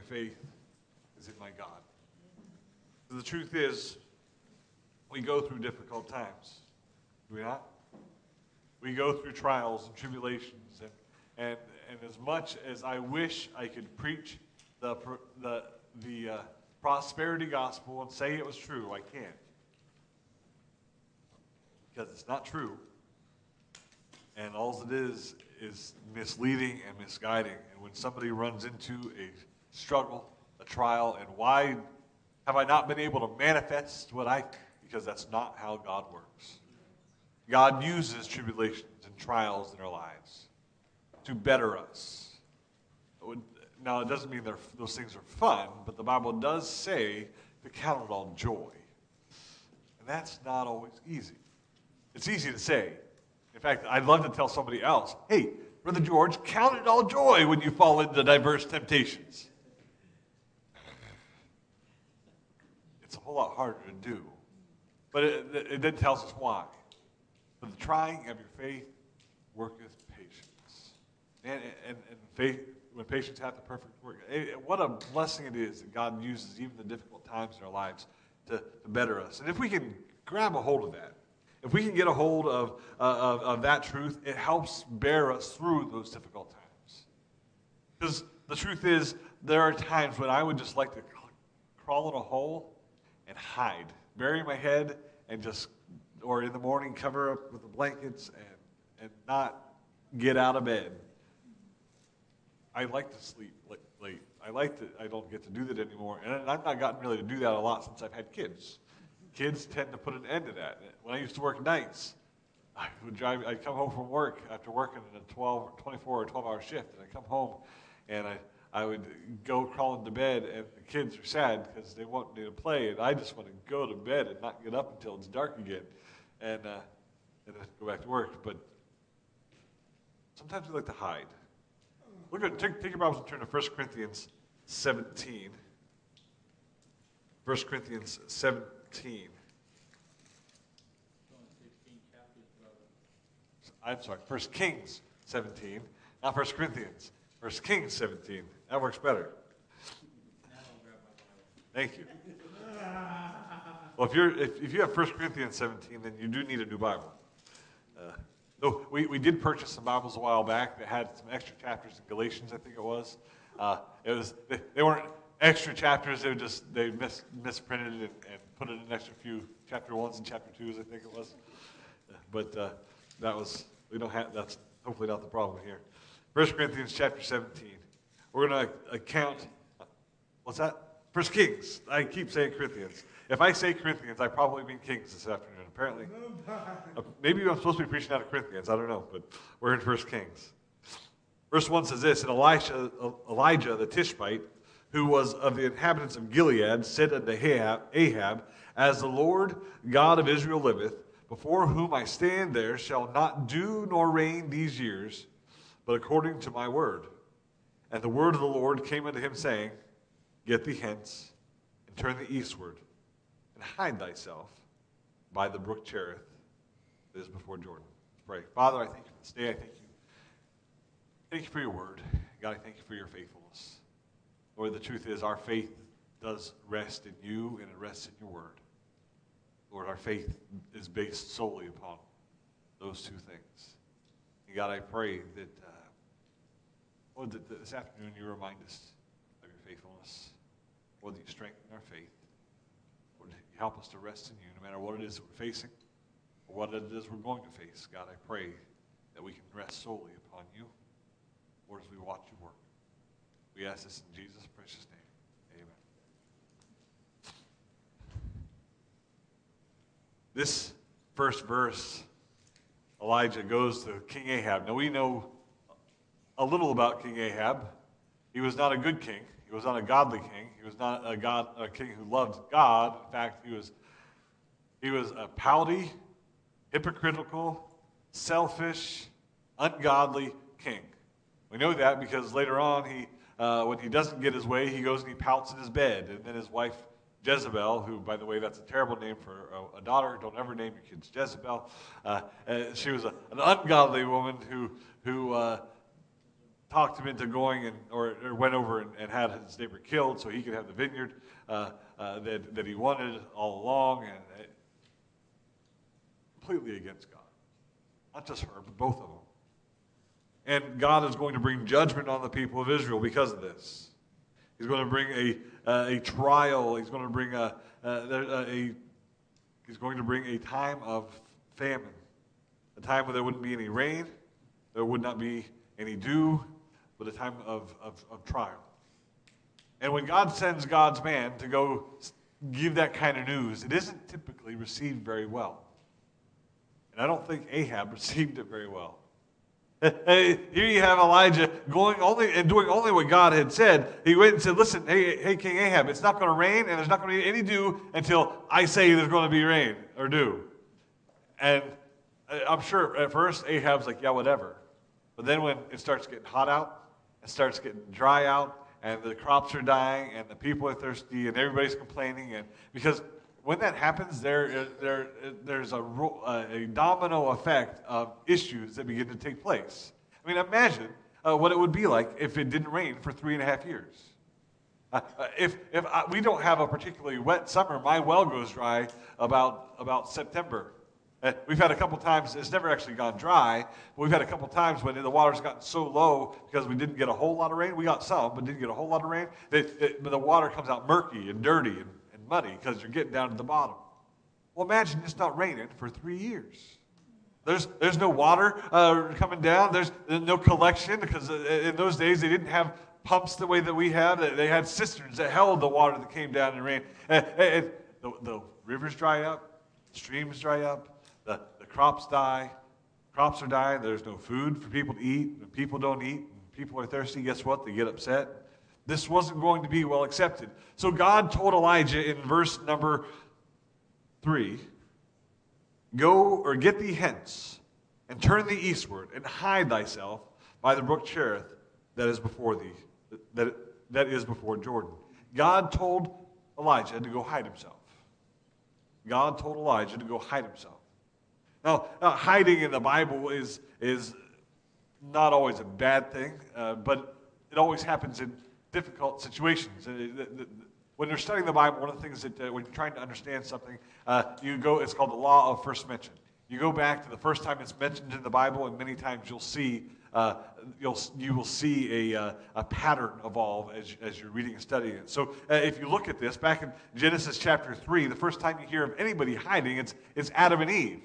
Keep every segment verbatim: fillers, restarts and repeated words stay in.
faith is in my God. The truth is, we go through difficult times. Do we not? We go through trials and tribulations, and and and as much as I wish I could preach the the the uh, prosperity gospel and say it was true, I can't, because it's not true, and all it is is misleading and misguiding. And when somebody runs into a struggle, a trial, and why have I not been able to manifest what I? Because that's not how God works. God uses tribulations and trials in our lives to better us. Now, it doesn't mean those things are fun, but the Bible does say to count it all joy. And that's not always easy. It's easy to say. In fact, I'd love to tell somebody else, hey, Brother George, count it all joy when you fall into diverse temptations. It's a whole lot harder to do. But it, it then tells us why. For the trying of your faith worketh patience. And, and, and faith, when patience hath the perfect work. It, what a blessing it is that God uses even the difficult times in our lives to, to better us. And if we can grab a hold of that, if we can get a hold of, uh, of, of that truth, it helps bear us through those difficult times. Because the truth is, there are times when I would just like to crawl in a hole and hide, bury my head, and just, or in the morning, cover up with the blankets and, and not get out of bed. I like to sleep late. I like to, I don't get to do that anymore. And I've not gotten really to do that a lot since I've had kids. Kids tend to put an end to that. When I used to work nights, I would drive, I'd come home from work after working in a twelve, twenty-four or twelve hour shift, and I'd come home and I, I would go crawl into bed, and the kids are sad because they want me to play, and I just want to go to bed and not get up until it's dark again, and, uh, and then go back to work. But sometimes we like to hide. Look at, take, take your Bibles and turn to First Corinthians seventeen. First Corinthians seventeen. I'm sorry, First Kings seventeen, not First Corinthians. First Kings seventeen. That works better. Thank you. Well, if you're if, if you have First Corinthians seventeen, then you do need a new Bible. Uh, no, we, we did purchase some Bibles a while back that had some extra chapters in Galatians, I think it was. Uh, it was they, they weren't extra chapters; they were just they mis, misprinted it and, and put in an extra few chapter ones and chapter twos, I think it was. But uh, that was we don't have that's hopefully not the problem here. First Corinthians chapter seventeen. We're going to account, what's that? First Kings. I keep saying Corinthians. If I say Corinthians, I probably mean Kings this afternoon, apparently. Uh, maybe I'm supposed to be preaching out of Corinthians. I don't know, but we're in First Kings. Verse one says this, and Elisha, Elijah the Tishbite, who was of the inhabitants of Gilead, said unto Ahab, Ahab, as the Lord God of Israel liveth, before whom I stand there shall not dew nor rain these years, but according to my word. And the word of the Lord came unto him, saying, Get thee hence, and turn thee eastward, and hide thyself by the brook Cherith that is before Jordan. Let's pray. Father, I thank you for this day. I thank you. Thank you for your word. God, I thank you for your faithfulness. Lord, the truth is our faith does rest in you, and it rests in your word. Lord, our faith is based solely upon those two things. And God, I pray that uh, Lord, that this afternoon you remind us of your faithfulness. Lord, that you strengthen our faith. Lord, that you help us to rest in you no matter what it is that we're facing or what it is we're going to face. God, I pray that we can rest solely upon you, Lord, as we watch you work. We ask this in Jesus' precious name. Amen. This first verse, Elijah goes to King Ahab. Now we know a little about King Ahab. He was not a good king. He was not a godly king. He was not a god, a king who loved God. In fact, he was he was a pouty, hypocritical, selfish, ungodly king. We know that because later on, he uh, when he doesn't get his way, he goes and he pouts in his bed. And then his wife Jezebel, who, by the way, that's a terrible name for a, a daughter. Don't ever name your kids Jezebel. Uh, she was a, an ungodly woman who who. Uh, talked him into going and or, or went over and, and had his neighbor killed so he could have the vineyard uh, uh, that, that he wanted all along, and uh, completely against God. Not just her, but both of them. And God is going to bring judgment on the people of Israel because of this. He's going to bring a uh, a trial. He's going to bring a, uh, a he's going to bring a time of famine, a time where there wouldn't be any rain, there would not be any dew, but a time of, of, of trial. And when God sends God's man to go give that kind of news, it isn't typically received very well. And I don't think Ahab received it very well. Here you have Elijah going only and doing only what God had said. He went and said, listen, hey, hey King Ahab, it's not going to rain and there's not going to be any dew until I say there's going to be rain or dew. And I'm sure at first Ahab's like, yeah, whatever. But then when it starts getting hot out, it starts getting dry out, and the crops are dying, and the people are thirsty, and everybody's complaining, and because when that happens, there, there, there's a, a domino effect of issues that begin to take place. I mean, imagine uh, what it would be like if it didn't rain for three and a half years. Uh, uh, if if I, we don't have a particularly wet summer, my well goes dry about about September. Uh, we've had a couple times, it's never actually gone dry, but we've had a couple times when the water's gotten so low because we didn't get a whole lot of rain. We got some, but didn't get a whole lot of rain. That, that, but the water comes out murky and dirty and, and muddy because you're getting down to the bottom. Well, imagine it's not raining for three years. There's there's no water uh, coming down. There's, there's no collection because in those days they didn't have pumps the way that we have. They had cisterns that held the water that came down in rain. And, and the, the rivers dry up, streams dry up. The, the crops die. Crops are dying. There's no food for people to eat. When people don't eat, and people are thirsty, guess what? They get upset. This wasn't going to be well accepted. So God told Elijah in verse number three, go or get thee hence, and turn thee eastward, and hide thyself by the brook Cherith that is before thee, that, that is before Jordan. God told Elijah to go hide himself. God told Elijah to go hide himself. Now, uh, hiding in the Bible is is not always a bad thing, uh, but it always happens in difficult situations. Uh, the, the, when you're studying the Bible, one of the things that uh, when you're trying to understand something, uh, you go. It's called the law of first mention. You go back to the first time it's mentioned in the Bible, and many times you'll see uh, you'll you will see a uh, a pattern evolve as as you're reading and studying it. So, uh, if you look at this back in Genesis chapter three, the first time you hear of anybody hiding, it's it's Adam and Eve.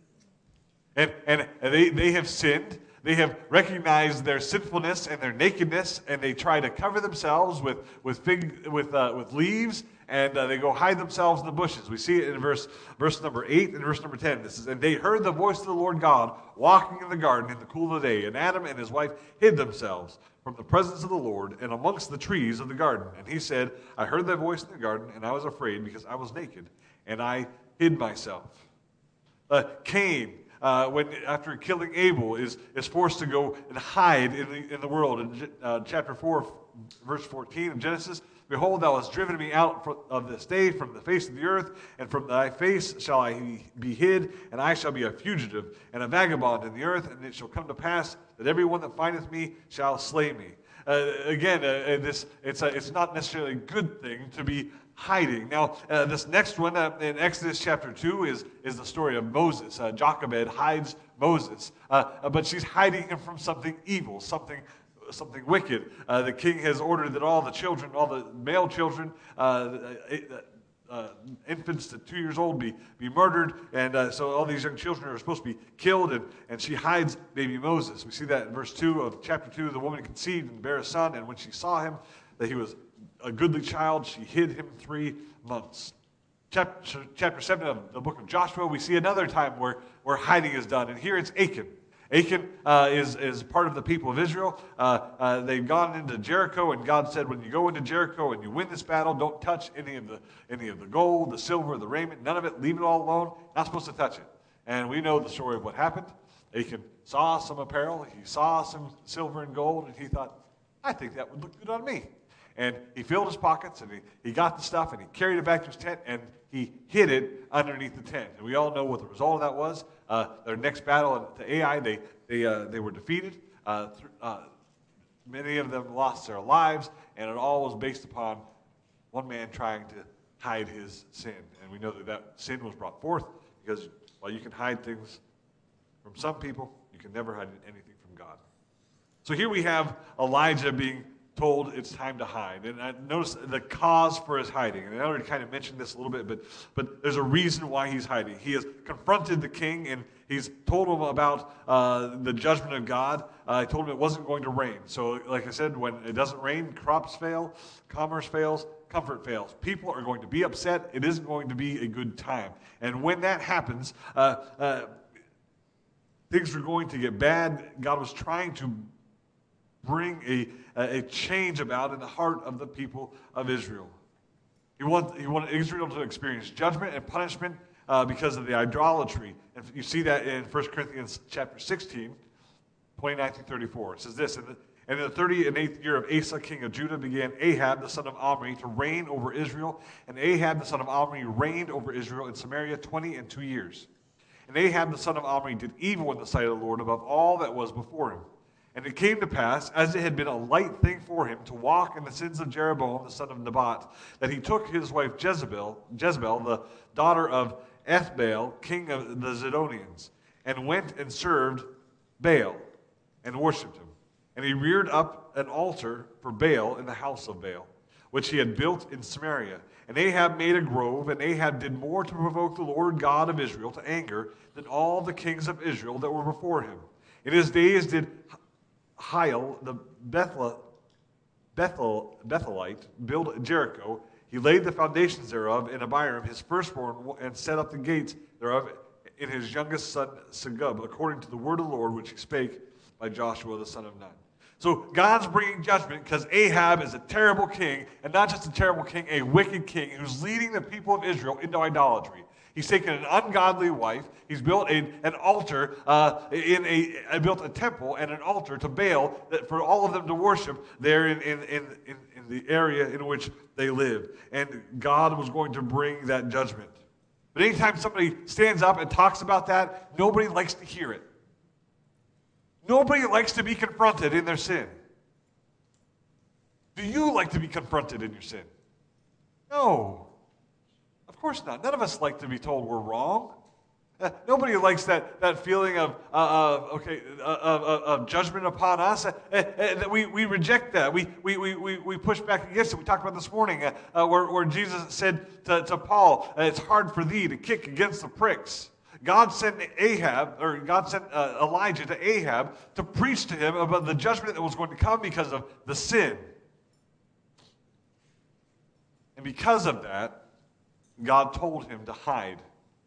And, and they, they have sinned. They have recognized their sinfulness and their nakedness, and they try to cover themselves with with fig with uh, with leaves, and uh, they go hide themselves in the bushes. We see it in verse verse number eight and verse number ten. This is, and they heard the voice of the Lord God walking in the garden in the cool of the day, and Adam and his wife hid themselves from the presence of the Lord and amongst the trees of the garden. And he said, I heard thy voice in the garden, and I was afraid because I was naked, and I hid myself. Uh, Cain. Uh, when after killing Abel, is, is forced to go and hide in the, in the world. In uh, chapter four, verse fourteen of Genesis, behold, thou hast driven me out of this day from the face of the earth, and from thy face shall I be hid, and I shall be a fugitive and a vagabond in the earth, and it shall come to pass that every one that findeth me shall slay me. Uh, again, uh, this it's a, it's not necessarily a good thing to be hiding. Now, uh, this next one uh, in Exodus chapter two is, is the story of Moses. Uh, Jochebed hides Moses, uh, but she's hiding him from something evil, something something wicked. Uh, the king has ordered that all the children, all the male children, uh, uh, infants to two years old be, be murdered, and uh, so all these young children are supposed to be killed, and, and she hides baby Moses. We see that in verse two of chapter two. The woman conceived and bare a son, and when she saw him, that he was a goodly child, she hid him three months. Chapter, chapter seven of the book of Joshua, we see another time where, where hiding is done. And here it's Achan. Achan uh, is, is part of the people of Israel. Uh, uh, they've gone into Jericho, and God said, when you go into Jericho and you win this battle, don't touch any of the any of the gold, the silver, the raiment, none of it. Leave it all alone. Not supposed to touch it. And we know the story of what happened. Achan saw some apparel. He saw some silver and gold, and he thought, I think that would look good on me. And he filled his pockets, and he, he got the stuff, and he carried it back to his tent, and he hid it underneath the tent. And we all know what the result of that was. Uh, their next battle to Ai, they they uh, they were defeated. Uh, th- uh, many of them lost their lives, and it all was based upon one man trying to hide his sin. And we know that that sin was brought forth because while you can hide things from some people, you can never hide anything from God. So here we have Elijah being told it's time to hide. And I notice the cause for his hiding. And I already kind of mentioned this a little bit, but, but there's a reason why he's hiding. He has confronted the king, and he's told him about uh, the judgment of God. Uh, he told him it wasn't going to rain. So like I said, when it doesn't rain, crops fail, commerce fails, comfort fails. People are going to be upset. It isn't going to be a good time. And when that happens, uh, uh, things are going to get bad. God was trying to bring a, a change about in the heart of the people of Israel. He wanted, he wanted Israel to experience judgment and punishment uh, because of the idolatry. And you see that in First Corinthians chapter sixteen, twenty-nine through thirty-four. It says this, and in the thirty and eighth year of Asa, king of Judah, began Ahab, the son of Omri, to reign over Israel. And Ahab, the son of Omri, reigned over Israel in Samaria twenty and two years. And Ahab, the son of Omri, did evil in the sight of the Lord above all that was before him. And it came to pass, as it had been a light thing for him to walk in the sins of Jeroboam, the son of Nebat, that he took his wife Jezebel, Jezebel, the daughter of Ethbaal, king of the Zidonians, and went and served Baal and worshipped him. And he reared up an altar for Baal in the house of Baal, which he had built in Samaria. And Ahab made a grove, and Ahab did more to provoke the Lord God of Israel to anger than all the kings of Israel that were before him. In his days did Hiel, the Bethel, Bethel, Bethelite, build Jericho. He laid the foundations thereof in Abiram, his firstborn, and set up the gates thereof in his youngest son Segub, according to the word of the Lord which he spake by Joshua the son of Nun. So God's bringing judgment because Ahab is a terrible king, and not just a terrible king, a wicked king who's leading the people of Israel into idolatry. He's taken an ungodly wife. He's built a, an altar, uh, in a, uh, built a temple and an altar to Baal that for all of them to worship there in, in, in, in, in the area in which they live. And God was going to bring that judgment. But anytime somebody stands up and talks about that, nobody likes to hear it. Nobody likes to be confronted in their sin. Do you like to be confronted in your sin? No. Of course not. None of us like to be told we're wrong. Uh, nobody likes that, that feeling of, uh, uh, okay, uh, of, of, of judgment upon us. Uh, uh, uh, we, we reject that. We, we, we, we push back against it. We talked about this morning uh, uh, where, where Jesus said to, to Paul, uh, it's hard for thee to kick against the pricks. God sent Ahab, or God sent uh, Elijah to Ahab to preach to him about the judgment that was going to come because of the sin. And because of that, God told him to hide.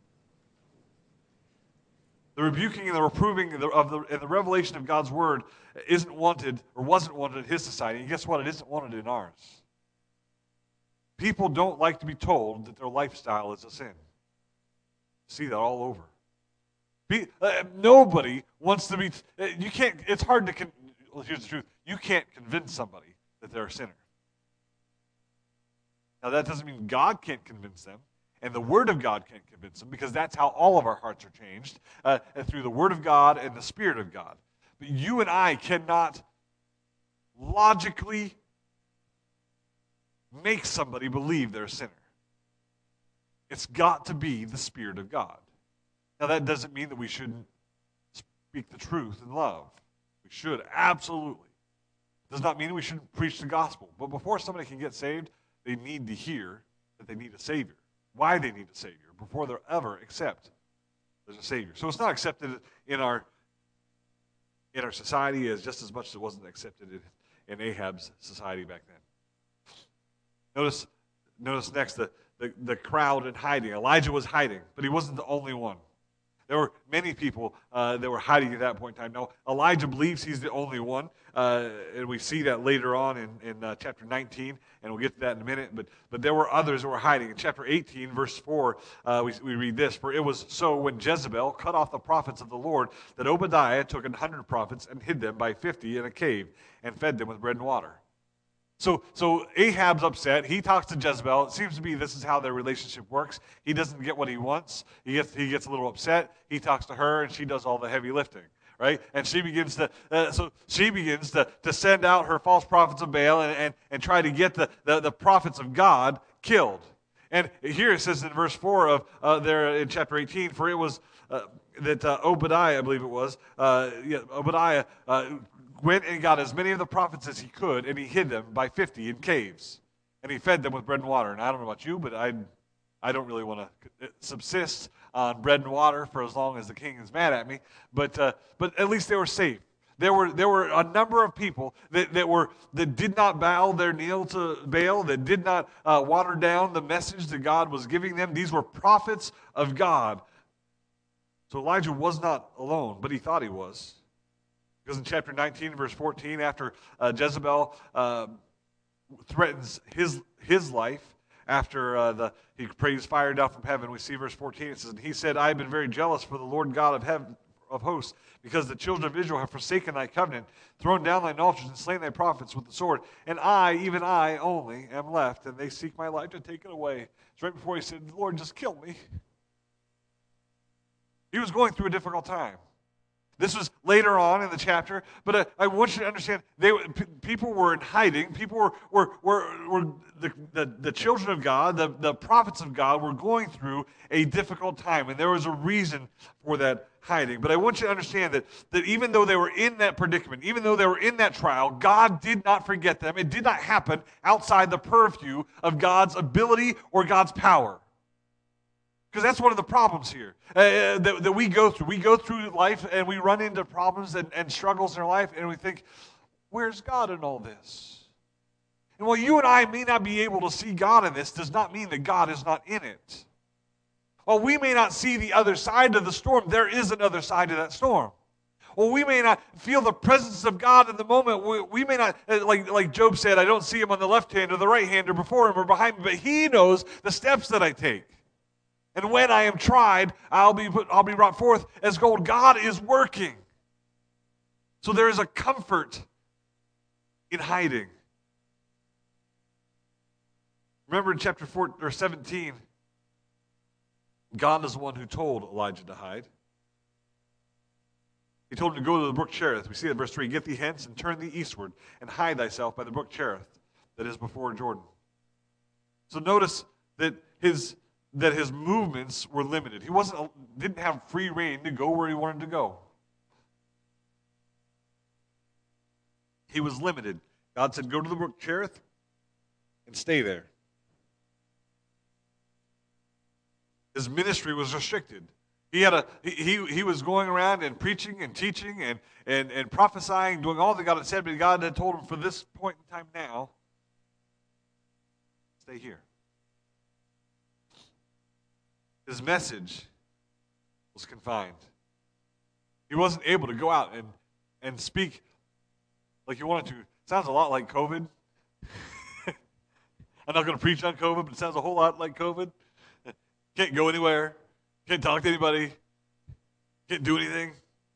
The rebuking and the reproving of the, of the, and the revelation of God's word isn't wanted or wasn't wanted in his society. And guess what? It isn't wanted in ours. People don't like to be told that their lifestyle is a sin. See that all over. Be, uh, nobody wants to be, uh, you can't, it's hard to, con- well, here's the truth, you can't convince somebody that they're a sinner. Now that doesn't mean God can't convince them, and the Word of God can't convince them, because that's how all of our hearts are changed, uh, through the Word of God and the Spirit of God. But you and I cannot logically make somebody believe they're a sinner. It's got to be the Spirit of God. Now, that doesn't mean that we shouldn't speak the truth in love. We should, absolutely. It does not mean we shouldn't preach the gospel. But before somebody can get saved, they need to hear that they need a Savior. Why they need a Savior before they'll ever accept there's a Savior. So it's not accepted in our in our society as just as much as it wasn't accepted in, in Ahab's society back then. Notice, notice next the The, the crowd in hiding. Elijah was hiding, but he wasn't the only one. There were many people uh, that were hiding at that point in time. Now, Elijah believes he's the only one, uh, and we see that later on in, in uh, chapter nineteen, and we'll get to that in a minute, but, but there were others that were hiding. In chapter eighteen, verse four, uh, we, we read this, "For it was so when Jezebel cut off the prophets of the Lord, that Obadiah took an hundred prophets and hid them by fifty in a cave, and fed them with bread and water." So, so Ahab's upset. He talks to Jezebel. It seems to be this is how their relationship works. He doesn't get what he wants. He gets, he gets a little upset. He talks to her, and she does all the heavy lifting, right? And she begins to, uh, so she begins to, to send out her false prophets of Baal and, and, and try to get the, the, the prophets of God killed. And here it says in verse four of uh, there in chapter eighteen, for it was uh, that uh, Obadiah, I believe it was, uh, yeah, Obadiah uh, went and got as many of the prophets as he could, and he hid them by fifty in caves. And he fed them with bread and water. And I don't know about you, but I I don't really want to subsist on bread and water for as long as the king is mad at me. But uh, but at least they were safe. There were there were a number of people that, that were that did not bow their knee to Baal, that did not uh, water down the message that God was giving them. These were prophets of God. So Elijah was not alone, but he thought he was. Because in chapter nineteen, verse fourteen, after uh, Jezebel uh, threatens his his life, after uh, the he prays fire down from heaven, we see verse fourteen. It says, "And he said, I have been very jealous for the Lord God of heaven of hosts, because the children of Israel have forsaken thy covenant, thrown down thine altars, and slain thy prophets with the sword. And I, even I only, am left, and they seek my life to take it away." It's right before he said, "Lord, just kill me." He was going through a difficult time. This was later on in the chapter, but uh, I want you to understand, they, p- people were in hiding. People were, were, were, were the, the, the children of God, the, the prophets of God were going through a difficult time, and there was a reason for that hiding. But I want you to understand that, that even though they were in that predicament, even though they were in that trial, God did not forget them. It did not happen outside the purview of God's ability or God's power. Because that's one of the problems here uh, that, that we go through. We go through life and we run into problems and, and struggles in our life, and we think, where's God in all this? And while you and I may not be able to see God in this, does not mean that God is not in it. While we may not see the other side of the storm, there is another side to that storm. Well, we may not feel the presence of God in the moment. We, we may not, like, like Job said, I don't see him on the left hand or the right hand or before him or behind me, but he knows the steps that I take. And when I am tried, I'll be put, I'll be brought forth as gold. God is working. So there is a comfort in hiding. Remember in chapter four, or seventeen, God is the one who told Elijah to hide. He told him to go to the brook Cherith. We see that in verse three, "Get thee hence and turn thee eastward and hide thyself by the brook Cherith that is before Jordan." So notice that his that his movements were limited. He wasn't didn't have free rein to go where he wanted to go. He was limited. God said, "Go to the brook Cherith and stay there." His ministry was restricted. He had a he he was going around and preaching and teaching and and, and prophesying, doing all that God had said, but God had told him, for this point in time now, stay here. His message was confined. He wasn't able to go out and, and speak like he wanted to. It sounds a lot like COVID. I'm not going to preach on COVID, but it sounds a whole lot like COVID. Can't go anywhere. Can't talk to anybody. Can't do anything.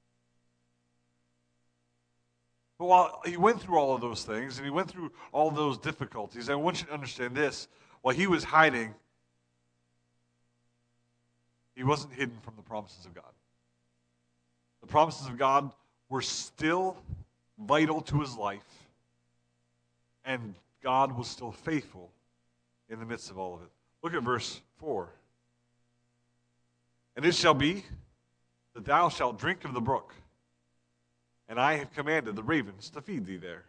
But while he went through all of those things, and he went through all those difficulties, I want you to understand this. While he was hiding, he wasn't hidden from the promises of God. The promises of God were still vital to his life, and God was still faithful in the midst of all of it. Look at verse four. "And it shall be that thou shalt drink of the brook, and I have commanded the ravens to feed thee there."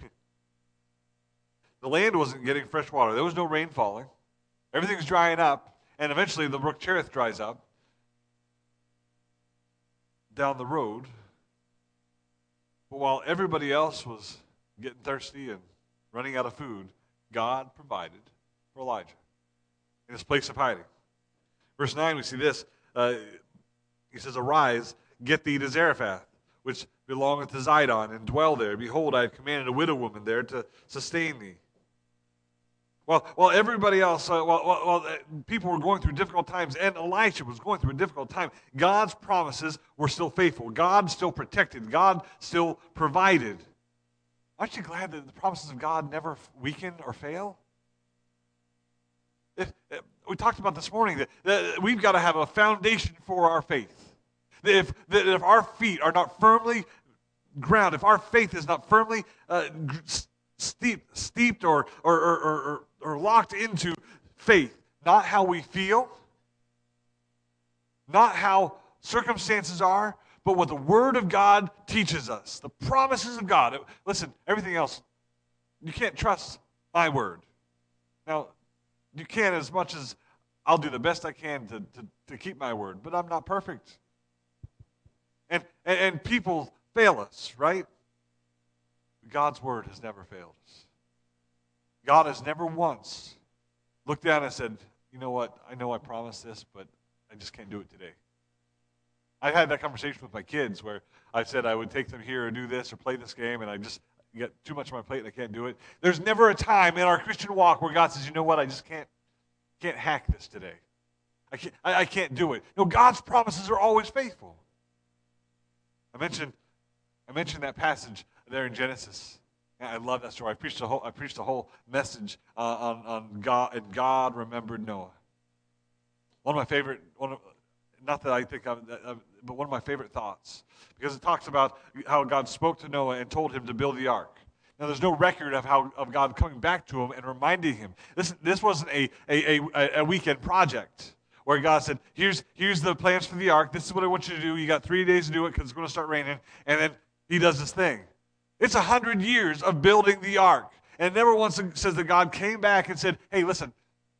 The land wasn't getting fresh water. There was no rain falling. Everything's drying up. And eventually the brook Cherith dries up down the road. But while everybody else was getting thirsty and running out of food, God provided for Elijah in his place of hiding. Verse nine, we see this. Uh, he says, "Arise, get thee to Zarephath, which belongeth to Zidon, and dwell there. Behold, I have commanded a widow woman there to sustain thee." Well, while everybody else, uh, while, while, while uh, people were going through difficult times, and Elisha was going through a difficult time, God's promises were still faithful. God still protected. God still provided. Aren't you glad that the promises of God never weaken or fail? If, if, we talked about this morning that, that we've got to have a foundation for our faith. That if, that if our feet are not firmly ground, if our faith is not firmly uh, steep, steeped or, or, or, or, or locked into faith, not how we feel, not how circumstances are, but what the Word of God teaches us, the promises of God. Listen, everything else, you can't trust my word. Now, you can as much as I'll do the best I can to, to, to keep my word, but I'm not perfect. And, and, and people fail us, right? God's word has never failed us. God has never once looked down and said, you know what, I know I promised this, but I just can't do it today. I've had that conversation with my kids where I said I would take them here and do this or play this game, and I just get too much on my plate and I can't do it. There's never a time in our Christian walk where God says, you know what, I just can't can't hack this today. I can't, I, I can't do it. No, God's promises are always faithful. I mentioned I mentioned that passage there in Genesis. I love that story. I preached a whole I preached a whole message uh, on on God, and God remembered Noah. One of my favorite one of Not that I think of, but one of my favorite thoughts, because it talks about how God spoke to Noah and told him to build the ark. Now, there's no record of how of God coming back to him and reminding him. This this wasn't a a, a, a weekend project where God said, "Here's here's the plans for the ark. This is what I want you to do. You got three days to do it because it's going to start raining." And then He does this thing. It's a hundred years of building the ark, and it never once says that God came back and said, "Hey, listen,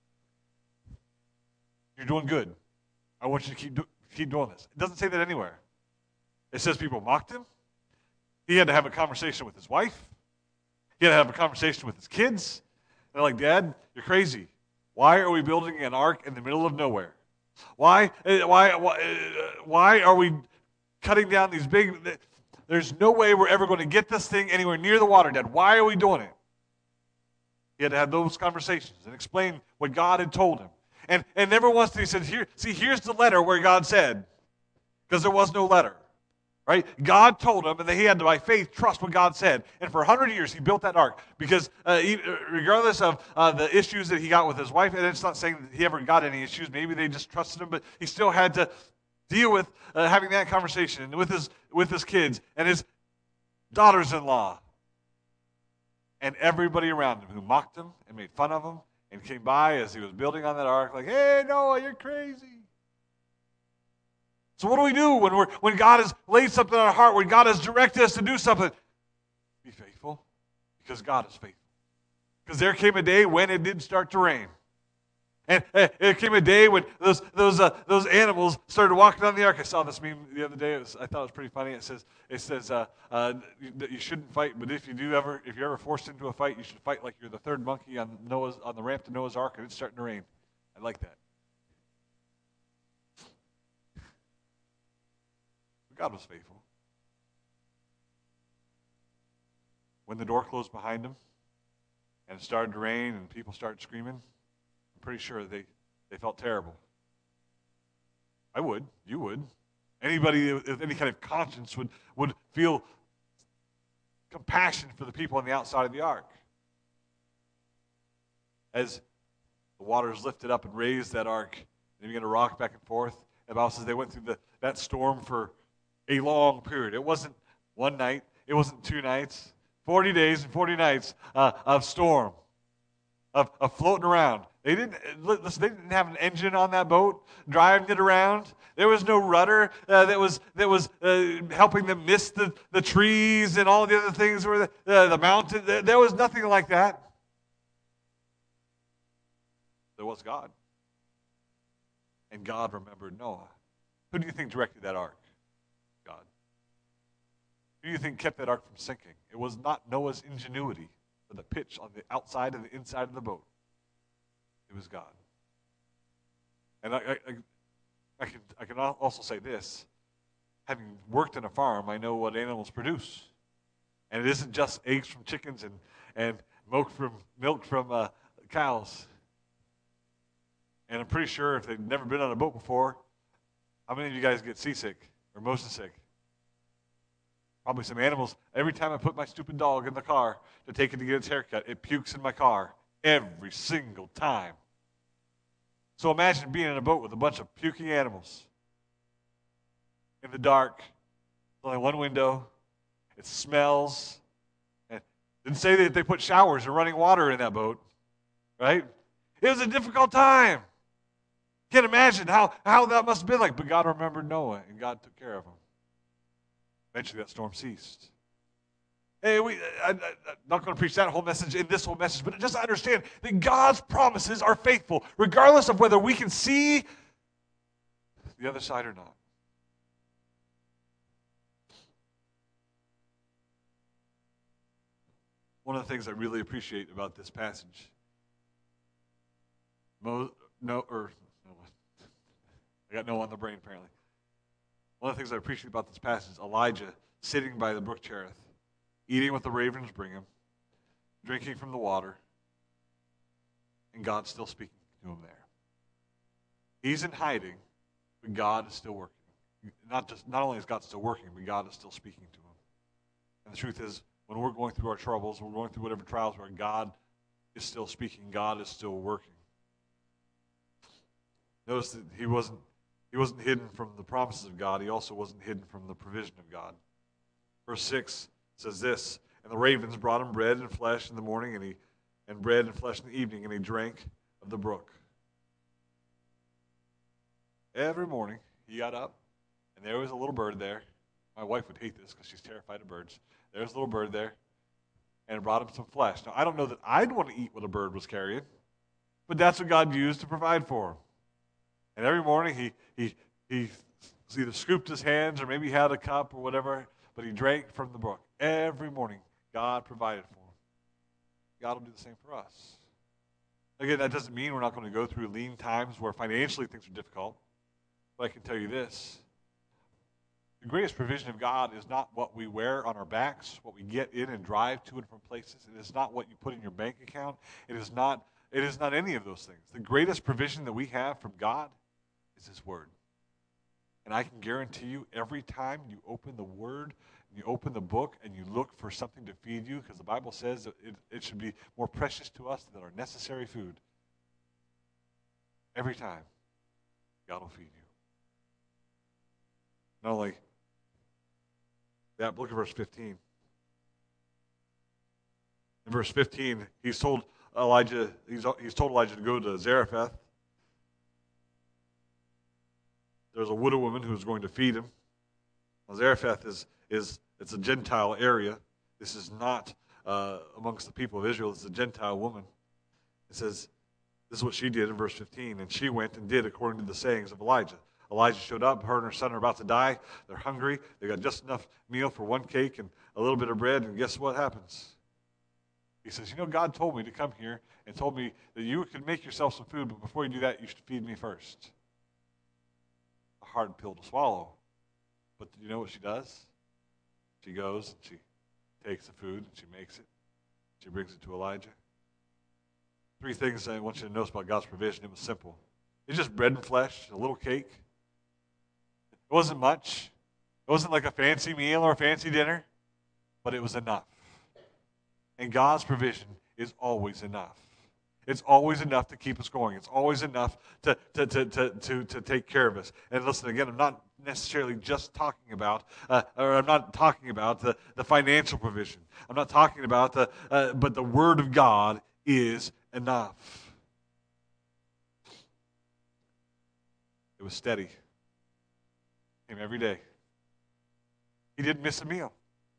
you're doing good. I want you to keep do, keep doing this." It doesn't say that anywhere. It says people mocked him. He had to have a conversation with his wife. He had to have a conversation with his kids. They're like, "Dad, you're crazy. Why are we building an ark in the middle of nowhere? Why, why, why, why are we cutting down these big... There's no way we're ever going to get this thing anywhere near the water, Dad. Why are we doing it?" He had to have those conversations and explain what God had told him. And, and never once did he say, Here, see, here's the letter where God said, because there was no letter, right? God told him, and he had to, by faith, trust what God said. And for a hundred years, he built that ark, because uh, he, regardless of uh, the issues that he got with his wife, and it's not saying that he ever got any issues, maybe they just trusted him, but he still had to deal with uh, having that conversation with his, with his kids and his daughters-in-law and everybody around him who mocked him and made fun of him and came by as he was building on that ark like, "Hey, Noah, you're crazy." So what do we do when we're when God has laid something on our heart, when God has directed us to do something? Be faithful, because God is faithful. Because there came a day when it did start to rain. And uh, it came a day when those those uh, those animals started walking on the ark. I saw this meme the other day. It was, I thought it was pretty funny. It says it says uh, uh, that you shouldn't fight, but if you do ever if you're ever forced into a fight, you should fight like you're the third monkey on Noah's on the ramp to Noah's ark, and it's starting to rain. I like that. God was faithful. When the door closed behind him and it started to rain and people started screaming, I'm pretty sure they, they felt terrible. I would. You would. Anybody with any kind of conscience would, would feel compassion for the people on the outside of the ark. As the waters lifted up and raised that ark, and they began to rock back and forth, the Bible says they went through the, that storm for a long period. It wasn't one night. It wasn't two nights. forty days and forty nights uh, of storm, of, of floating around. They didn't listen. They didn't have an engine on that boat driving it around. There was no rudder uh, that was that was uh, helping them miss the, the trees and all the other things, where the, uh, the mountain. There, there was nothing like that. There was God, and God remembered Noah. Who do you think directed that ark? God. Who do you think kept that ark from sinking? It was not Noah's ingenuity or the pitch on the outside and the inside of the boat. It was God. And I, I, I, can, I can also say this. Having worked in a farm, I know what animals produce. And it isn't just eggs from chickens and, and milk from, milk from uh, cows. And I'm pretty sure if they've never been on a boat before, how many of you guys get seasick or motion sick? Probably some animals. Every time I put my stupid dog in the car to take it to get its haircut, it pukes in my car every single time. So imagine being in a boat with a bunch of puking animals. in the dark. There's only one window. It smells. And didn't say that they put showers or running water in that boat, right? It was a difficult time. Can't imagine how, how that must have been like. But God remembered Noah, and God took care of him. Eventually that storm ceased. Hey, we, I, I'm not going to preach that whole message in this whole message, but just understand that God's promises are faithful, regardless of whether we can see the other side or not. One of the things I really appreciate about this passage, Mo, no, or no, I got no on the brain apparently. One of the things I appreciate about this passage is Elijah sitting by the brook Cherith, eating what the ravens bring him, drinking from the water, and God still speaking to him there. He's in hiding, but God is still working. Not just not only is God still working, but God is still speaking to him. And the truth is, when we're going through our troubles, we're going through whatever trials where God is still speaking, God is still working. Notice that he wasn't he wasn't hidden from the promises of God. He also wasn't hidden from the provision of God. Verse six says this, and the ravens brought him bread and flesh in the morning, and he and bread and flesh in the evening, and he drank of the brook. Every morning he got up, and there was a little bird there. My wife would hate this because she's terrified of birds. There's a little bird there, and it brought him some flesh. Now, I don't know that I'd want to eat what a bird was carrying, but that's what God used to provide for him. And every morning he he he either scooped his hands or maybe he had a cup or whatever, but he drank from the brook. Every morning, God provided for him. God will do the same for us. Again, that doesn't mean we're not going to go through lean times where financially things are difficult, but I can tell you this. The greatest provision of God is not what we wear on our backs, what we get in and drive to and from places. It is not what you put in your bank account. It is not, it is not any of those things. The greatest provision that we have from God is His Word. And I can guarantee you, every time you open the Word, and you open the book, and you look for something to feed you, because the Bible says that it, it should be more precious to us than our necessary food. Every time, God will feed you. Not only that, look at verse fifteen. In verse fifteen, he's told Elijah, he's, he's told Elijah to go to Zarephath. There's a widow woman who's going to feed him. Now, Zarephath is, is it's a Gentile area. This is not uh, amongst the people of Israel. It's a Gentile woman. It says, this is what she did in verse fifteen. And she went and did according to the sayings of Elijah. Elijah showed up. Her and her son are about to die. They're hungry. They got just enough meal for one cake and a little bit of bread. And guess what happens? He says, you know, God told me to come here and told me that you could make yourself some food, but before you do that, you should feed me first. A hard pill to swallow. But you know what she does? She goes and she takes the food and she makes it. She brings it to Elijah. Three things I want you to notice about God's provision. It was simple. It's just bread and flesh, a little cake. It wasn't much. It wasn't like a fancy meal or a fancy dinner, but it was enough. And God's provision is always enough. It's always enough to keep us going. It's always enough to, to, to, to, to, to take care of us. And listen, again, I'm not necessarily just talking about, uh, or I'm not talking about the, the financial provision. I'm not talking about the, uh, but the Word of God is enough. It was steady. Came every day. He didn't miss a meal.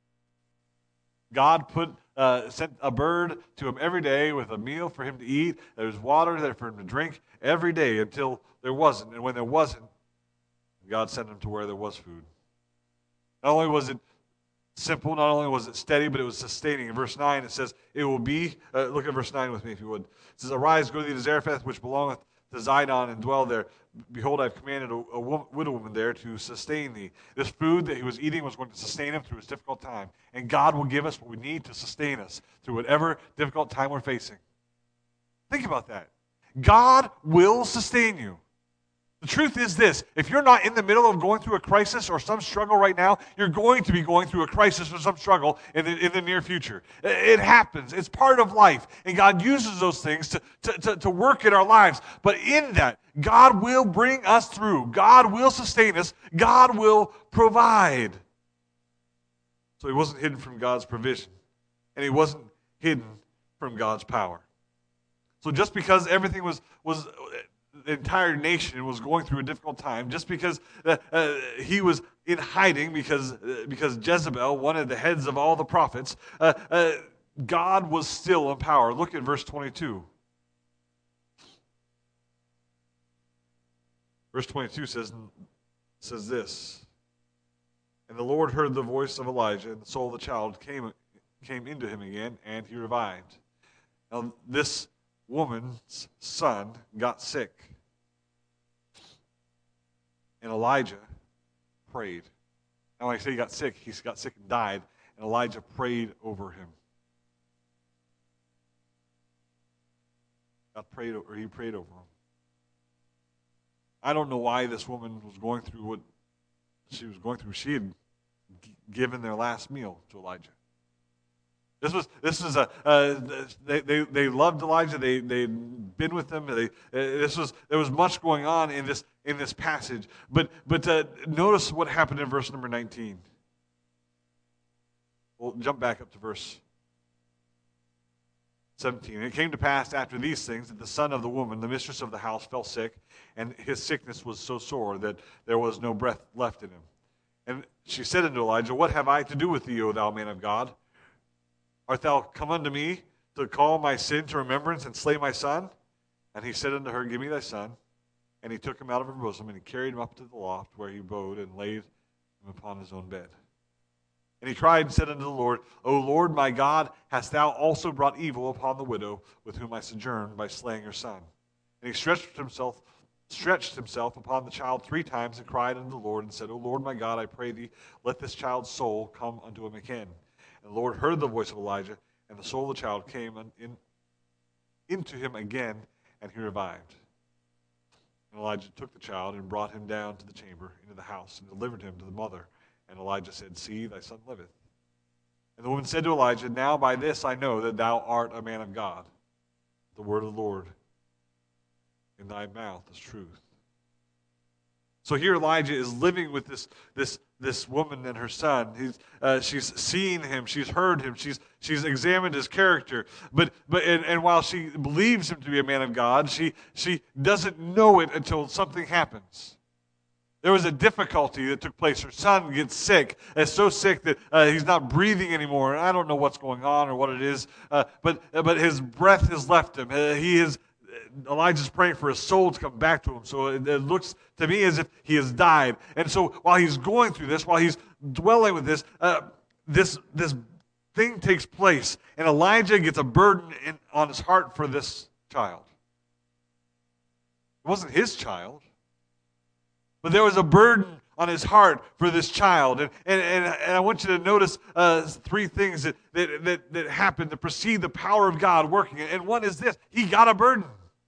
God put uh, sent a bird to him every day with a meal for him to eat. There was water there for him to drink every day until there wasn't. And when there wasn't, God sent him to where there was food. Not only was it simple, not only was it steady, but it was sustaining. In verse nine, it says, it will be, uh, look at verse nine with me if you would. It says, arise, go thee to Zarephath, which belongeth to Zidon, and dwell there. Behold, I have commanded a, a woman, widow woman there to sustain thee. This food that he was eating was going to sustain him through his difficult time. And God will give us what we need to sustain us through whatever difficult time we're facing. Think about that. God will sustain you. The truth is this: if you're not in the middle of going through a crisis or some struggle right now, you're going to be going through a crisis or some struggle in the, in the near future. It happens. It's part of life. And God uses those things to, to, to, to work in our lives. But in that, God will bring us through. God will sustain us. God will provide. So he wasn't hidden from God's provision. And he wasn't hidden from God's power. So just because everything was was... the entire nation was going through a difficult time, just because uh, uh, he was in hiding because uh, because Jezebel, one of the heads of all the prophets, uh, uh, God was still in power. Look at verse twenty-two. Verse twenty-two says, says this, "And the Lord heard the voice of Elijah, and the soul of the child came, came into him again, and he revived." Now this woman's son got sick. And Elijah prayed. Now when I say he got sick, he got sick and died. And Elijah prayed over him. God prayed, or he prayed over him. I don't know why this woman was going through what she was going through. She had g- given their last meal to Elijah. This was this was a uh, they, they they loved Elijah. They they'd been with him. They uh, this was there was much going on in this in this passage. But but uh, notice what happened in verse number nineteen. We'll jump back up to verse seventeen. "And it came to pass after these things that the son of the woman, the mistress of the house, fell sick, and his sickness was so sore that there was no breath left in him. And she said unto Elijah, What have I to do with thee, O thou man of God? Art thou come unto me to call my sin to remembrance and slay my son? And he said unto her, Give me thy son. And he took him out of her bosom, and he carried him up to the loft where he abode, and laid him upon his own bed. And he cried and said unto the Lord, O Lord my God, hast thou also brought evil upon the widow with whom I sojourn by slaying her son? And he stretched himself stretched himself upon the child three times, and cried unto the Lord, and said, O Lord my God, I pray thee, let this child's soul come unto him again. And the Lord heard the voice of Elijah, and the soul of the child came in, into him again, and he revived. And Elijah took the child and brought him down to the chamber into the house, and delivered him to the mother. And Elijah said, See, thy son liveth. And the woman said to Elijah, Now by this I know that thou art a man of God. The word of the Lord in thy mouth is truth. So here Elijah is living with this this this woman and her son. He's uh, she's seen him, she's heard him, she's she's examined his character. But but and, and while she believes him to be a man of God, she she doesn't know it until something happens. There was a difficulty that took place. Her son gets sick. It's so sick that uh, he's not breathing anymore. And I don't know what's going on or what it is, uh, but but his breath has left him. Uh, he is. Elijah's praying for his soul to come back to him. So it, it looks to me as if he has died. And so while he's going through this, while he's dwelling with this, uh, this this thing takes place, and Elijah gets a burden in, on his heart for this child. It wasn't his child, but there was a burden on his heart for this child. And and, and, and I want you to notice uh, three things that, that, that, that happened to precede the power of God working. And one is this: he got a burden.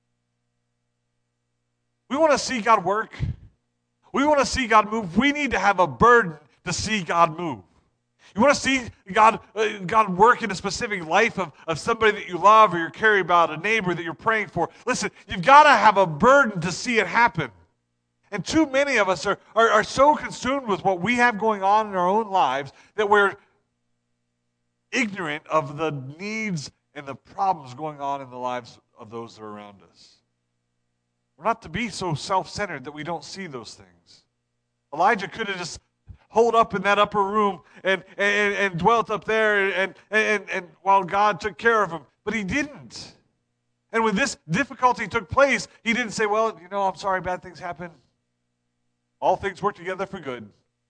We want to see God work. We want to see God move. We need to have a burden to see God move. You want to see God uh, God work in a specific life of, of somebody that you love or you care about, a neighbor that you're praying for. Listen, you've got to have a burden to see it happen. And too many of us are, are, are so consumed with what we have going on in our own lives that we're ignorant of the needs and the problems going on in the lives of those that are around us. We're not to be so self-centered that we don't see those things. Elijah could have just holed up in that upper room and, and, and dwelt up there and, and, and while God took care of him, but he didn't. And when this difficulty took place, he didn't say, well, you know, I'm sorry, bad things happen. All things work together for good.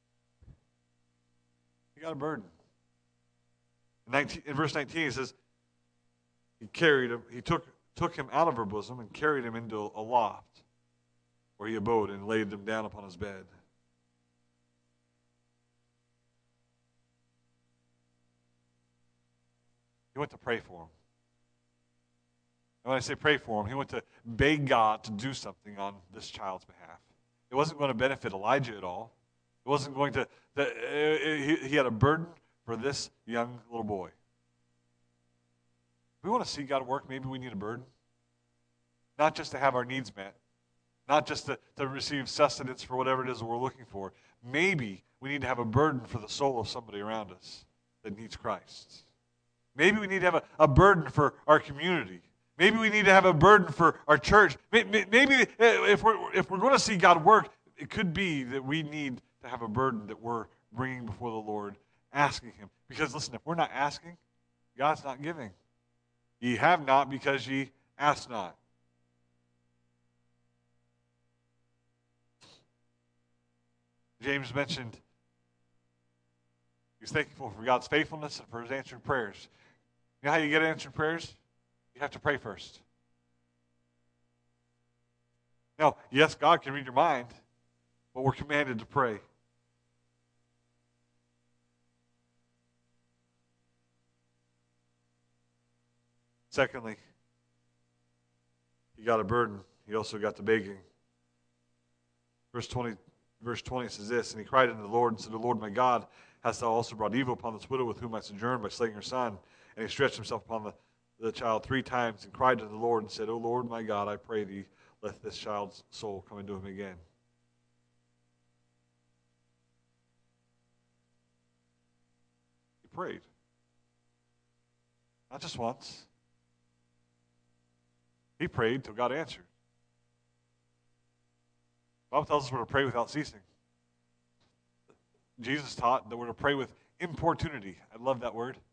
He got a burden. In, nineteen, in verse nineteen, he says, he carried him, he took took him out of her bosom and carried him into a loft where he abode and laid him down upon his bed. He went to pray for him. And when I say pray for him, he went to beg God to do something on this child's behalf. It wasn't going to benefit Elijah at all. It wasn't going to, the, uh, he, he had a burden for this young little boy. If we want to see God work, maybe we need a burden. Not just to have our needs met. Not just to, to receive sustenance for whatever it is that we're looking for. Maybe we need to have a burden for the soul of somebody around us that needs Christ. Maybe we need to have a, a burden for our community. Maybe we need to have a burden for our church. Maybe if we're, if we're going to see God work, it could be that we need to have a burden that we're bringing before the Lord, asking Him. Because listen, if we're not asking, God's not giving. Ye have not because ye ask not. James mentioned he's thankful for God's faithfulness and for His answered prayers. You know how you get answered prayers? You have to pray first. Now, yes, God can read your mind, but we're commanded to pray. Secondly, he got a burden. He also got the begging. Verse twenty, verse twenty says this, and he cried unto the Lord and said, O Lord my God, hast thou also brought evil upon this widow with whom I sojourned by slaying her son? And he stretched himself upon the, the child three times and cried unto the Lord and said, O Lord my God, I pray thee, let this child's soul come into him again. He prayed. Not just once. He prayed till God answered. The Bible tells us we're to pray without ceasing. Jesus taught that we're to pray with importunity. I love that word.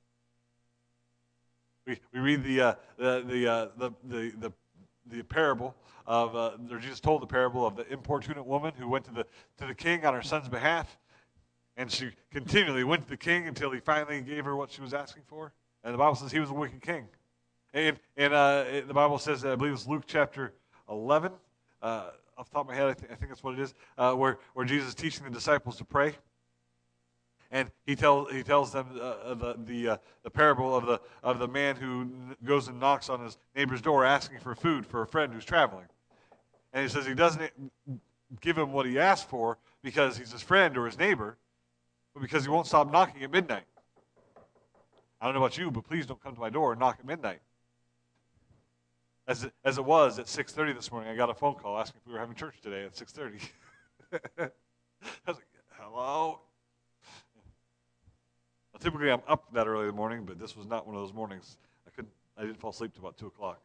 We we read the uh, the the, uh, the the the the parable of uh, or Jesus told the parable of the importunate woman who went to the to the king on her son's behalf, and she continually went to the king until he finally gave her what she was asking for. And the Bible says he was a wicked king. And and uh, the Bible says, I believe it's Luke chapter eleven. Uh, off the top of my head, I, th- I think that's what it is, uh, where, where Jesus is teaching the disciples to pray. And he tells he tells them uh, the the, uh, the parable of the of the man who n- goes and knocks on his neighbor's door asking for food for a friend who's traveling. And he says he doesn't give him what he asked for because he's his friend or his neighbor, but because he won't stop knocking at midnight. I don't know about you, but please don't come to my door and knock at midnight. As it, as it was at six thirty this morning, I got a phone call asking if we were having church today at six thirty. I was like, hello? Well, typically I'm up that early in the morning, but this was not one of those mornings. I couldn't. I didn't fall asleep till about two o'clock.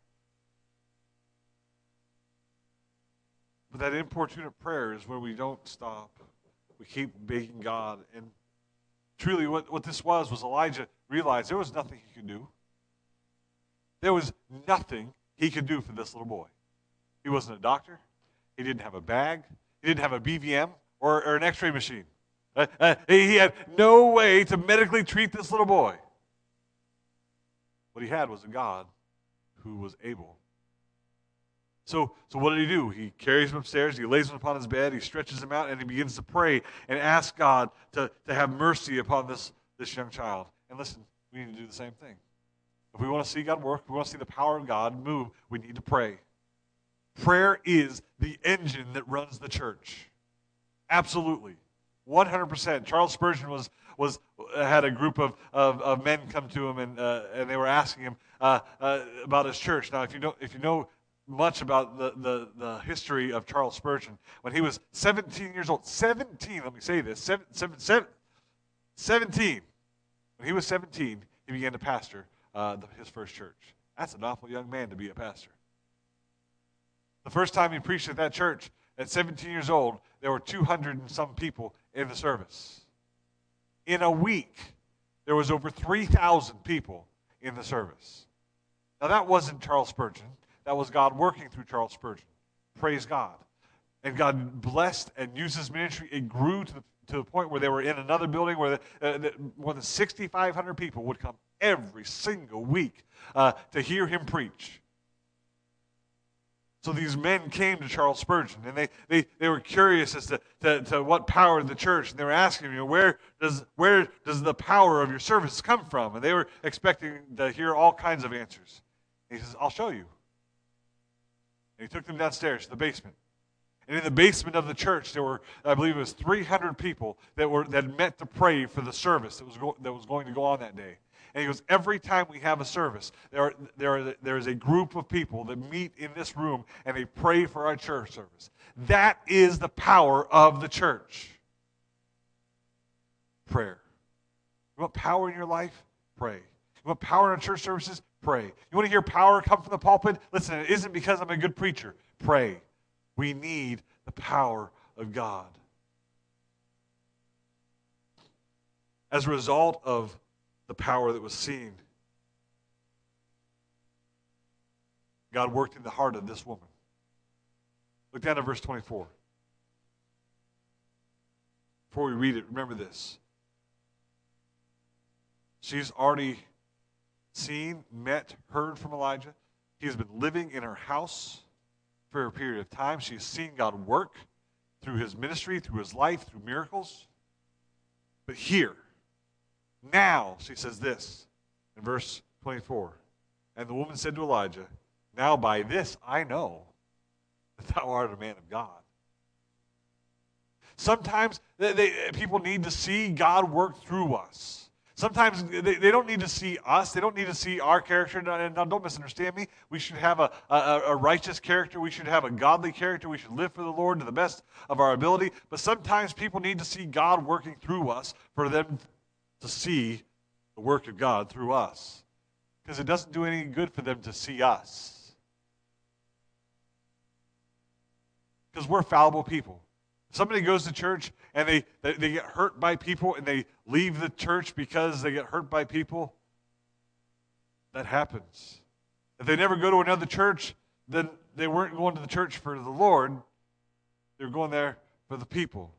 But that importunate prayer is where we don't stop. We keep begging God. And truly what, what this was was Elijah realized there was nothing he could do. There was nothing he could do for this little boy. He wasn't a doctor. He didn't have a bag. He didn't have a B V M or, or an x-ray machine. Uh, uh, he had no way to medically treat this little boy. What he had was a God who was able. So, so what did he do? He carries him upstairs, he lays him upon his bed, he stretches him out, and he begins to pray and ask God to, to have mercy upon this, this young child. And listen, we need to do the same thing. If we want to see God work, if we want to see the power of God move, we need to pray. Prayer is the engine that runs the church. Absolutely. one hundred percent. Charles Spurgeon was was had a group of, of, of men come to him, and uh, and they were asking him uh, uh, about his church. Now, if you don't if you know much about the, the, the history of Charles Spurgeon, when he was seventeen years old, seventeen, let me say this, seven, seven, seven, seventeen, when he was seventeen, he began to pastor Uh, the, his first church. That's an awful young man to be a pastor. The first time he preached at that church, at seventeen years old, there were two hundred and some people in the service. In a week, there was over three thousand people in the service. Now that wasn't Charles Spurgeon. That was God working through Charles Spurgeon. Praise God. And God blessed and used his ministry. It grew to the, to the point where they were in another building where the, uh, the, more than sixty-five hundred people would come every single week uh, to hear him preach. So these men came to Charles Spurgeon, and they, they, they were curious as to, to, to what power of the church, and they were asking, you know, where does where does the power of your service come from? And they were expecting to hear all kinds of answers. And he says, I'll show you. And he took them downstairs to the basement. And in the basement of the church, there were, I believe it was three hundred people that were that met to pray for the service that was, go, that was going to go on that day. And he goes, every time we have a service, there, are, there, are, there is a group of people that meet in this room and they pray for our church service. That is the power of the church. Prayer. You want power in your life? Pray. You want power in our church services? Pray. You want to hear power come from the pulpit? Listen, it isn't because I'm a good preacher. Pray. We need the power of God. As a result of the power that was seen, God worked in the heart of this woman. Look down at verse twenty-four. Before we read it, remember this. She's already seen, met, heard from Elijah. He has been living in her house for a period of time. She's seen God work through his ministry, through his life, through miracles. But here, now, she says this in verse twenty-four. And the woman said to Elijah, now by this I know that thou art a man of God. Sometimes they, they, people need to see God work through us. Sometimes they, they don't need to see us. They don't need to see our character. And don't misunderstand me. We should have a, a, a righteous character. We should have a godly character. We should live for the Lord to the best of our ability. But sometimes people need to see God working through us for them to see the work of God through us. Because it doesn't do any good for them to see us. Because we're fallible people. Somebody goes to church and they, they, they get hurt by people and they leave the church because they get hurt by people. That happens. If they never go to another church, then they weren't going to the church for the Lord. They were going there for the people.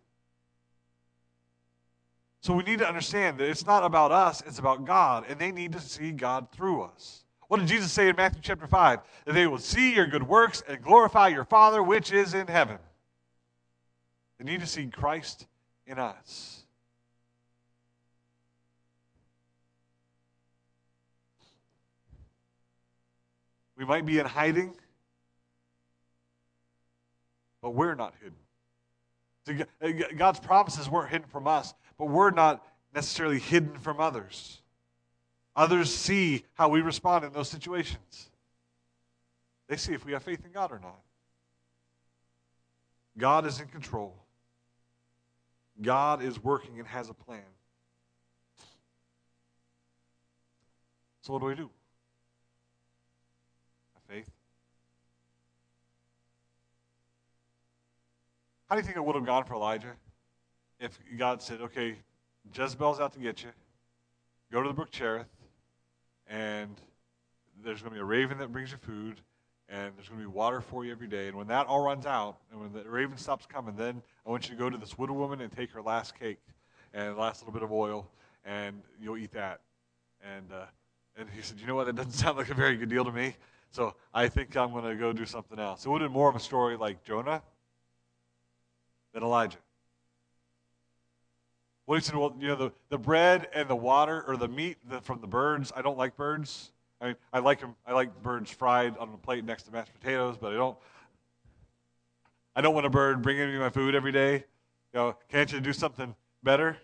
So we need to understand that it's not about us, it's about God, and they need to see God through us. What did Jesus say in Matthew chapter five? That they will see your good works and glorify your Father which is in heaven. They need to see Christ in us. We might be in hiding, but we're not hidden. God's promises weren't hidden from us, but we're not necessarily hidden from others. Others see how we respond in those situations. They see if we have faith in God or not. God is in control. God is working and has a plan. So what do we do? Have faith? How do you think it would have gone for Elijah if God said, okay, Jezebel's out to get you. Go to the brook Cherith, and there's going to be a raven that brings you food, and there's going to be water for you every day. And when that all runs out, and when the raven stops coming, then I want you to go to this widow woman and take her last cake and last little bit of oil, and you'll eat that. And uh, and he said, you know what, that doesn't sound like a very good deal to me, so I think I'm going to go do something else. It would have been more of a story like Jonah than Elijah. Well, he said, well, you know, the, the bread and the water, or the meat the, from the birds, I don't like birds. I mean, I like them. I like birds fried on a plate next to mashed potatoes, but I don't. I don't want a bird bringing me my food every day. You know, can't you do something better?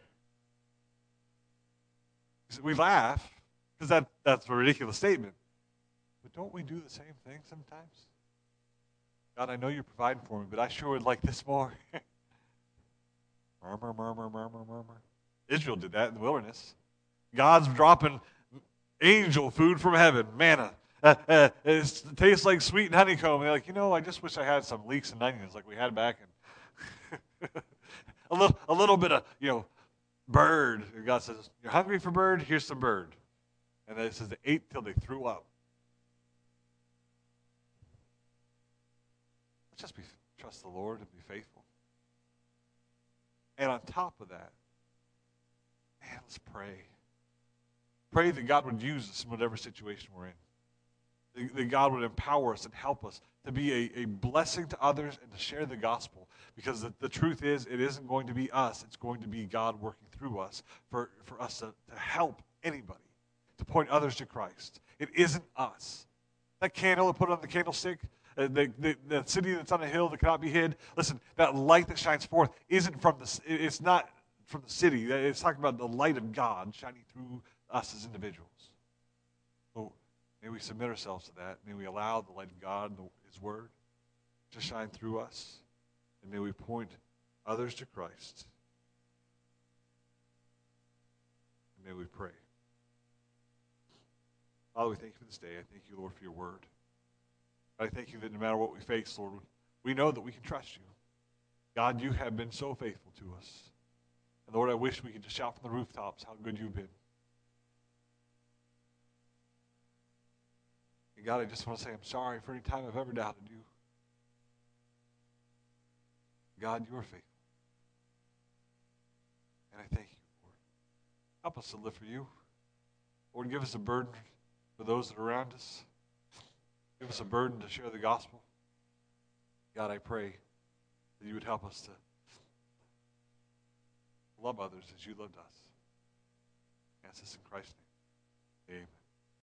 We laugh because that that's a ridiculous statement. But don't we do the same thing sometimes? God, I know you're providing for me, but I sure would like this more. Murmur, murmur, murmur, murmur. Israel did that in the wilderness. God's dropping angel food from heaven, manna. Uh, uh, it tastes like sweet and honeycomb. And they're like, you know, I just wish I had some leeks and onions like we had back in. a little, a little bit of, you know, bird. And God says, you're hungry for bird? Here's some bird. And then it says they ate till they threw up. Let's just be trust the Lord and be faithful. And on top of that, man, let's pray. Pray that God would use us in whatever situation we're in. That God would empower us and help us to be a, a blessing to others and to share the gospel. Because the, the truth is, it isn't going to be us. It's going to be God working through us for, for us to, to help anybody, to point others to Christ. It isn't us. That candle I put on the candlestick, Uh, the, the, the city that's on a hill that cannot be hid. Listen, that light that shines forth isn't from the, it's not from the city. It's talking about the light of God shining through us as individuals. So may we submit ourselves to that. May we allow the light of God, His Word, to shine through us. And may we point others to Christ. And may we pray. Father, we thank you for this day. I thank you, Lord, for your word. I thank you that no matter what we face, Lord, we know that we can trust you. God, you have been so faithful to us. And Lord, I wish we could just shout from the rooftops how good you've been. And God, I just want to say I'm sorry for any time I've ever doubted you. God, you are faithful. And I thank you, Lord. Help us to live for you. Lord, give us a burden for those that are around us. Give us a burden to share the gospel. God, I pray that you would help us to love others as you loved us. I ask this in Christ's name. Amen.